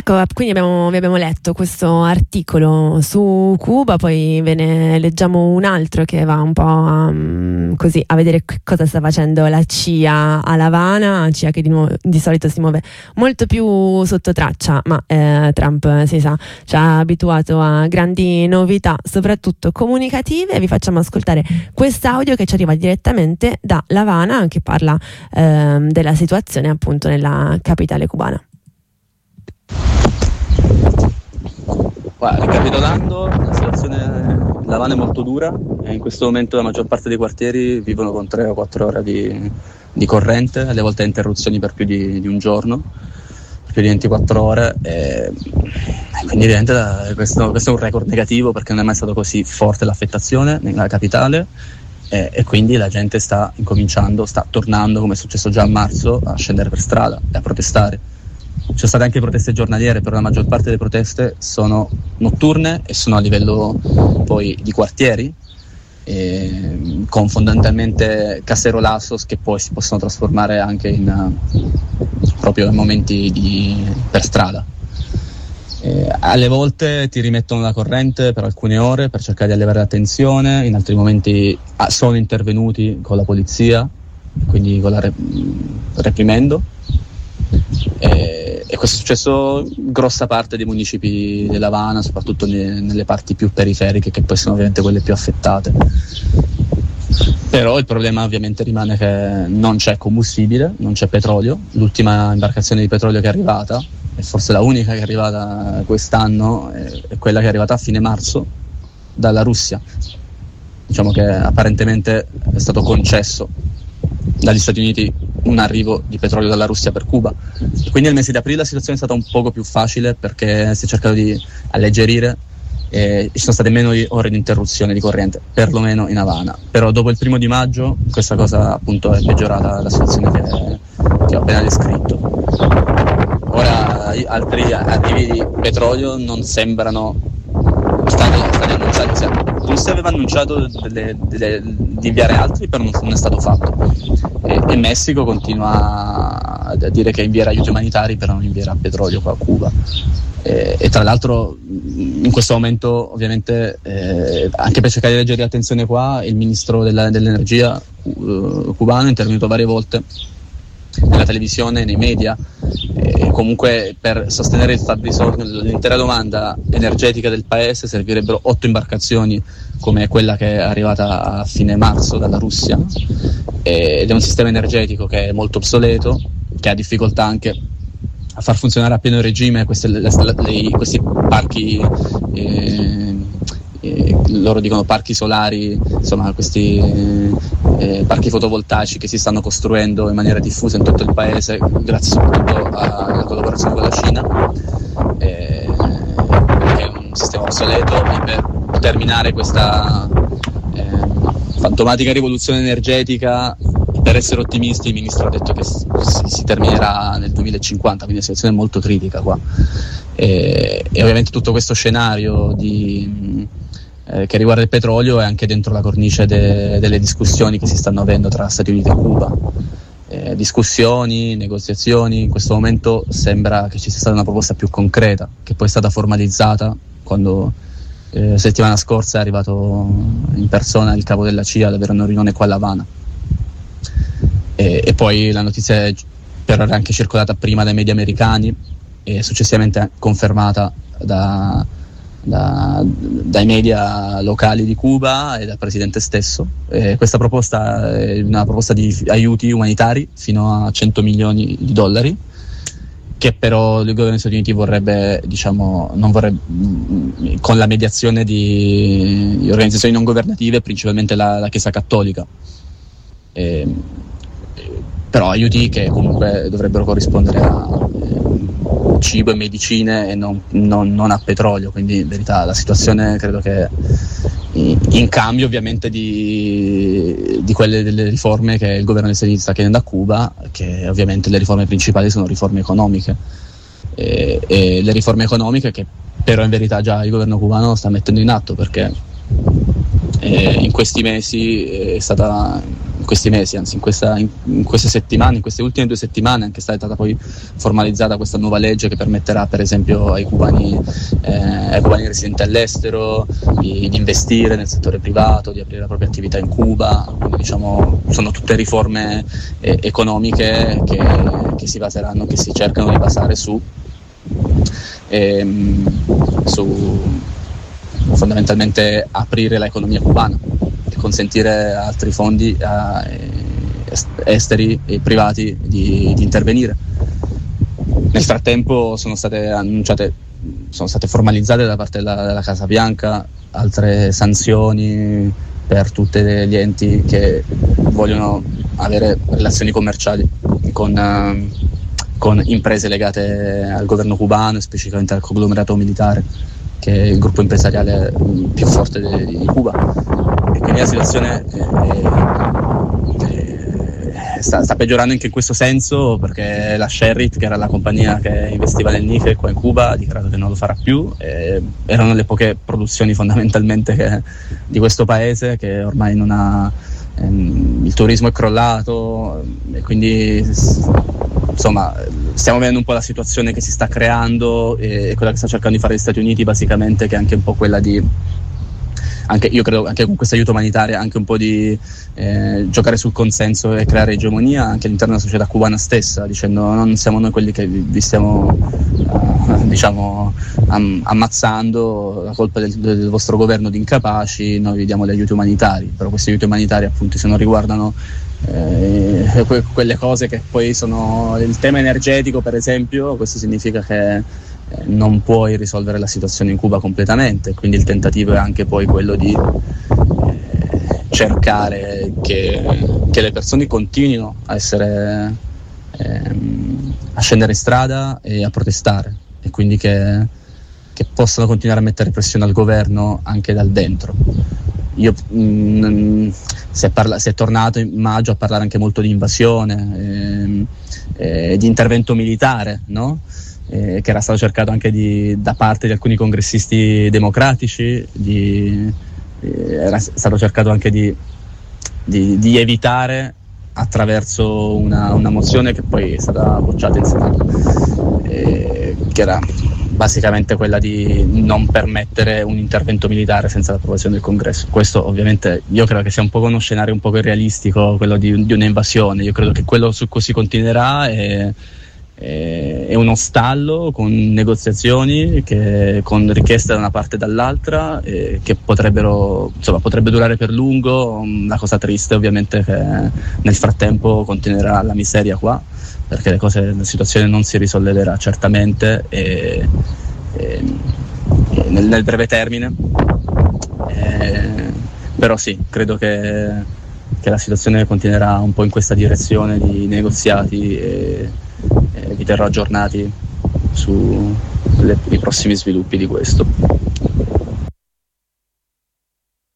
Ecco, quindi vi abbiamo letto questo articolo su Cuba, poi ve ne leggiamo un altro che va un po' così a vedere cosa sta facendo la CIA a La Habana, CIA che di solito si muove molto più sotto traccia, ma Trump, si sa, ci ha abituato a grandi novità, soprattutto comunicative. Vi facciamo ascoltare quest'audio che ci arriva direttamente da La Habana, che parla della situazione appunto nella capitale cubana. Ricapitolando, la situazione in La Habana è molto dura e in questo momento la maggior parte dei quartieri vivono con 3 o 4 ore di corrente, alle volte interruzioni per più di un giorno, per più di 24 ore. E quindi evidente questo è un record negativo, perché non è mai stato così forte l'affettazione nella capitale, e quindi la gente sta tornando, come è successo già a marzo, a scendere per strada e a protestare. Ci sono state anche proteste giornaliere, però la maggior parte delle proteste sono notturne e sono a livello poi di quartieri, con fondamentalmente cacerolazos che poi si possono trasformare anche proprio in momenti per strada. Alle volte ti rimettono la corrente per alcune ore per cercare di allevare la tensione, in altri momenti sono intervenuti con la polizia, quindi con la reprimendo. E questo è successo in grossa parte dei municipi della Habana, soprattutto nelle parti più periferiche, che poi sono ovviamente quelle più affettate. Però il problema ovviamente rimane che non c'è combustibile, non c'è petrolio. L'ultima imbarcazione di petrolio che è arrivata, e forse la unica che è arrivata quest'anno, è quella che è arrivata a fine marzo dalla Russia. Diciamo che apparentemente è stato concesso dagli Stati Uniti un arrivo di petrolio dalla Russia per Cuba. Quindi nel mese di aprile la situazione è stata un poco più facile, perché si è cercato di alleggerire e ci sono state meno ore di interruzione di corrente, perlomeno in Habana. Però dopo il 1° maggio questa cosa appunto è peggiorata, la situazione che ho appena descritto. Ora altri arrivi di petrolio non sembrano stati annunciati, cioè, Russia aveva annunciato di inviare altri, però non è stato fatto, e Messico continua a dire che invierà aiuti umanitari, però non invierà petrolio qua a Cuba. E tra l'altro in questo momento ovviamente anche per cercare di alleggerire la tensione qua, il ministro dell'energia cubano è intervenuto varie volte nella televisione, nei media, comunque per sostenere il fabbisogno, l'intera domanda energetica del paese servirebbero 8 imbarcazioni come quella che è arrivata a fine marzo dalla Russia, ed è un sistema energetico che è molto obsoleto, che ha difficoltà anche a far funzionare a pieno regime questi parchi, loro dicono parchi solari, insomma questi parchi fotovoltaici che si stanno costruendo in maniera diffusa in tutto il paese, grazie soprattutto alla collaborazione con la Cina, che è un sistema obsoleto. E per terminare questa fantomatica rivoluzione energetica, per essere ottimisti, il ministro ha detto che si terminerà nel 2050, quindi la situazione è molto critica qua. E ovviamente tutto questo scenario che riguarda il petrolio è anche dentro la cornice delle discussioni che si stanno avendo tra Stati Uniti e Cuba. Discussioni, negoziazioni. In questo momento sembra che ci sia stata una proposta più concreta, che poi è stata formalizzata quando settimana scorsa è arrivato in persona il capo della CIA ad avere una riunione qua a La Habana. E poi la notizia è però era anche circolata prima dai media americani e successivamente confermata dai media locali di Cuba e dal presidente stesso. Questa proposta è una proposta di aiuti umanitari fino a $100 milioni, che però il governo degli Stati Uniti vorrebbe, non vorrebbe, con la mediazione di organizzazioni non governative, principalmente la Chiesa Cattolica. Però aiuti che comunque dovrebbero corrispondere a cibo e medicine e non a petrolio. Quindi in verità la situazione credo che in cambio ovviamente di quelle delle riforme che il governo degli Stati Uniti sta chiedendo a Cuba, che ovviamente le riforme principali sono riforme economiche, e le riforme economiche che però in verità già il governo cubano sta mettendo in atto, perché in questi mesi è stata questi mesi, anzi in queste settimane, in queste ultime 2 settimane, anche è stata poi formalizzata questa nuova legge che permetterà per esempio ai cubani residenti all'estero di investire nel settore privato, di aprire la propria attività in Cuba. Quindi, diciamo, sono tutte riforme economiche che si baseranno, che si cercano di basare su fondamentalmente aprire l'economia cubana e consentire a altri fondi esteri e privati di intervenire. Nel frattempo sono state formalizzate da parte della Casa Bianca altre sanzioni per tutti gli enti che vogliono avere relazioni commerciali con imprese legate al governo cubano e specificamente al conglomerato militare, che è il gruppo empresariale più forte di Cuba. E quindi la situazione sta peggiorando anche in questo senso, perché la Sherritt, che era la compagnia che investiva nel nickel qua in Cuba, ha dichiarato che non lo farà più. Erano le poche produzioni fondamentalmente di questo paese, che ormai non ha il turismo è crollato, e quindi insomma stiamo vedendo un po' la situazione che si sta creando e quella che sta cercando di fare gli Stati Uniti, basicamente, che è anche un po' quella di, anche io credo, anche con questo aiuto umanitario, anche un po' di giocare sul consenso e creare egemonia anche all'interno della società cubana stessa, dicendo non siamo noi quelli che vi stiamo ammazzando, la colpa del vostro governo di incapaci, noi vi diamo gli aiuti umanitari. Però questi aiuti umanitari, appunto, se non riguardano quelle cose che poi sono il tema energetico, per esempio, questo significa che non puoi risolvere la situazione in Cuba completamente, quindi il tentativo è anche poi quello di cercare che le persone continuino a scendere in strada e a protestare, e quindi che possano continuare a mettere pressione al governo anche dal dentro. Si è tornato in maggio a parlare anche molto di invasione, di intervento militare, no? Che era stato cercato anche da parte di alcuni congressisti democratici, era stato cercato anche di evitare attraverso una mozione che poi è stata bocciata in Senato, che era basicamente quella di non permettere un intervento militare senza l'approvazione del Congresso. Questo ovviamente io credo che sia un po' uno scenario un po' irrealistico, quello di un'invasione. Io credo che quello su cui si continuerà è uno stallo con negoziazioni con richieste da una parte e dall'altra, che potrebbe durare per lungo. La cosa triste ovviamente è che nel frattempo continuerà la miseria qua, perché la situazione non si risolleverà certamente nel breve termine, però sì, credo che la situazione continuerà un po' in questa direzione di negoziati, e vi terrò aggiornati sui prossimi sviluppi di questo.